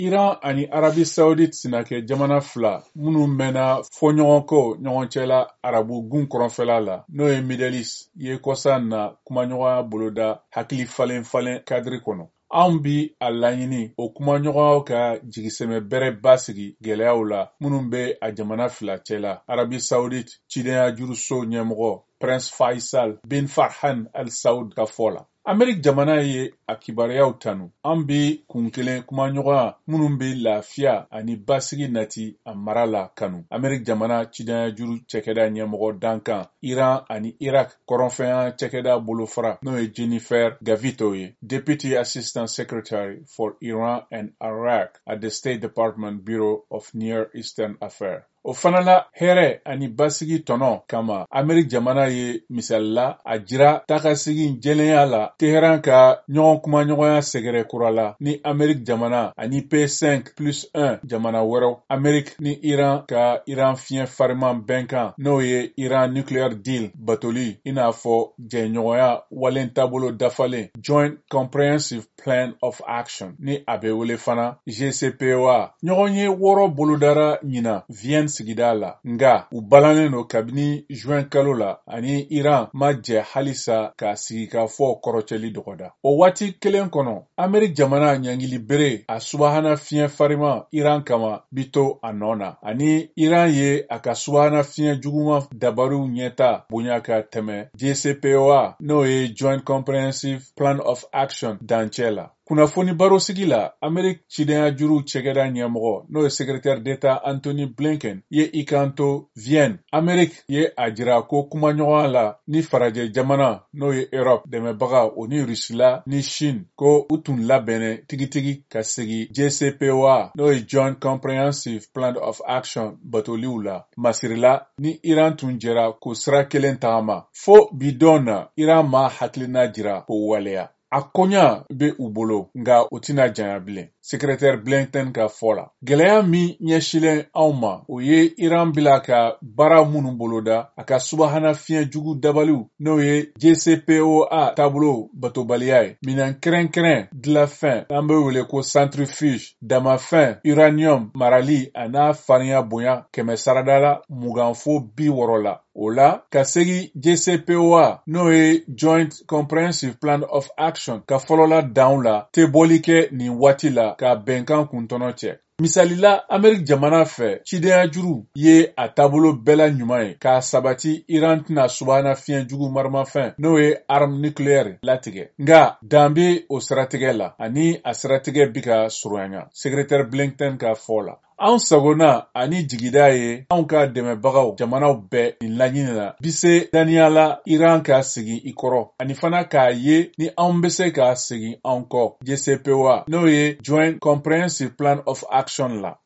Iran ani Arabi Saoudite sina kɛ jamana fila minnu mɛnna fɔɲɔgɔnkɔ ɲɔgɔn cɛla Arabu gun kɔrɔnfɛla la n'o ye Middle East ye kɔsa na kumaɲɔgɔnya boloda hakili falen kadiri kɔnɔ. Anw bi a laɲini o kumaɲɔgɔnyaw ka jigisɛmɛ bɛrɛ basigi gɛlɛyaw la minnu bɛ a jamana fila cɛla. Arabi Saoudite cidenya juruso ɲɛmɔgɔ Prince Faisal bin Farhan Al Saud ka fɔ la. Amerik jamana ye a kibaruyaw tanu. An bi kun kelen kumaɲɔgɔnya minnu bɛ lafiya ani basigi nati a mara la kanu. Amerik jamana cidenya juru cɛkɛda ɲɛmɔgɔ dankan Iran ani Iraq kɔrɔnfɛnya cɛkɛda bolofara n'o ye Jennifer Gavito ye, Deputy Assistant Secretary for Iran and Iraq at the State Department Bureau of Near Eastern Affairs. O fana la hɛrɛ ani basigi tɔnɔ kama Amerik jamana ye misalila a jira takasigi jɛlenya la Teheran ka ɲɔgɔn kumaɲɔgɔnya sɛgɛrɛ kura la ni Amerik jamana ani P5+1 jamana wɛrɛw. Amerik ni Iran ka Iran fiɲɛ fariman bɛnkan n'o ye Iran Nuclear Deal batoli i n'a fɔ jɛɲɔgɔnya walen taabolo dafalen Joint Comprehensive Plan of Action ni a bɛ wele fana JCPOA. Ɲɔgɔn ye wɔɔrɔ bolodara ɲina Vienne sigida la, nga u balannen no kabini juin kalo la ani Iran ma jɛ halisa ka sigi ka fɔ kɔrɔcɛli dɔgɔda. O waati kelen kɔnɔ, Amerik jamana ɲangili bere a subahana fiɲɛ farima Iran kama bito a nɔ na, ani Iran ye a ka subahana fiɲɛ juguman dabaru ɲɛta bonya ka tɛmɛ JCPOA n'o ye Joint Comprehensive Plan of Action dancɛ la. Kunnafoni barosigi la, Amerik cidenya juru cɛkɛda ɲɛmɔgɔ n'o ye Secrétaire d'État Anthony Blinken ye i kanto Vienne. Amerik ye a jira ko kumaɲɔgɔnya la ni farajɛ jamana n'o ye Europe dɛmɛbaga o ni Rusila ni Chine ko u tun labɛnnen tigitigi ka segi JCPOA n'o ye Joint Comprehensive Plan of Action batoliw la. Masirila ni Iran tun jɛra ko sira kelen tagama. Fo bidon na Iran ma hakilina jira ko waleya. A koɲa be u bolo, nga o tina janya bilen. Secrétaire Blinken ka fɔ la. Gɛlɛya min ɲɛsilen anw ma, o ye Iran bila ka baara minnu boloda a ka subahana fiɲɛ jugu dabaliw n'o ye JCPOA taabolo batobaliya ye. Minɛn kɛrɛnkɛrɛn dilanfɛn n'an bɛ wele ko centrifuge, damafɛn, uranium marali a n'a farinya bonya 100 saradala 20 fo 60 la. O la, ka segi JCPOA n'o ye Joint Comprehensive Plan of Action ka fɔlɔla danw la tɛ bɔli kɛ nin waati la ka bɛnkan kuntɔnɔ cɛ. Misalila, Amerik jamana fɛ cidenya juru ye a taabolo bɛɛla ɲuman ye k'a sabati Iran tɛna subahana fiɲɛ jugu marimafɛn n'o ye arme nucléaire latigɛ. Nga dan be o siratigɛ la ani a siratigɛ bi ka surunyan. Secrétaire Blinken ka fɔ la. Anw sagona ani jigida ye anw ka dɛmɛbagaw jamanaw bɛɛ nin laɲini na bi se daniyala Iran ka segin i kɔrɔ ani fana k'a ye ni anw bɛ se ka segin anw kɔ JCPOA n'o ye Joint Comprehensive Plan of Action la.